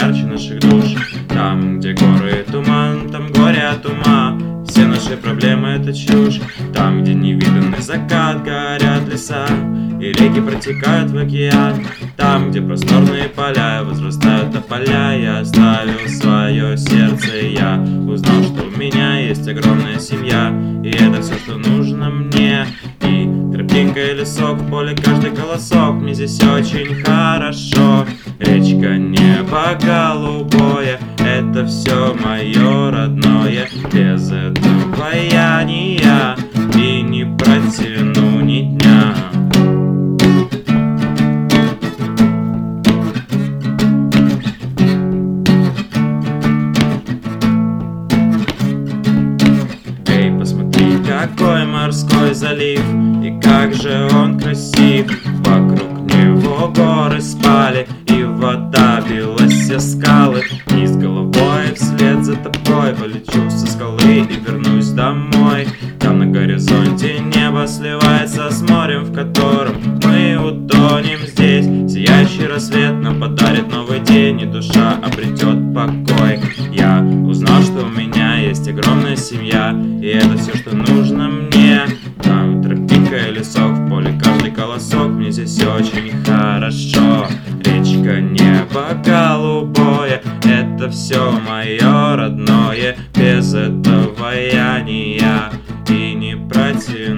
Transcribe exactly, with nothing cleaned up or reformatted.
ярче наших душ. Там, где горы и туман, там горе от ума. Все наши проблемы — это чушь. Там, где невиданный закат, горят леса и реки протекают в океан. Там, где просторные поля, возрастают тополя, я оставил свое сердце. Я узнал, что у меня есть огромная семья, и это все, что нужно мне. И тропинка и лесок, в поле каждый колосок, мне здесь очень хорошо. Речка, небо голубое, это все мое родное. Без этого я не я, и не протяну ни дня. Эй, посмотри, какой морской залив, и как же он красив. Вокруг него горы спали, и вода билась все скалы. Вниз головой вслед за тобой полечу со скалы и вернусь домой. Там на горизонте небо сливается с морем, в котором мы утонем здесь. Сияющий рассвет нам подарит новый день, и душа обретет покой. Я узнал, что у меня есть огромная семья, и это все, что нужно мне. Там тропинка и лесок, в поле каждый колосок, мне здесь очень хорошо. Речка, небо голубое, это все мое родное. Без этого я не я, и не протяну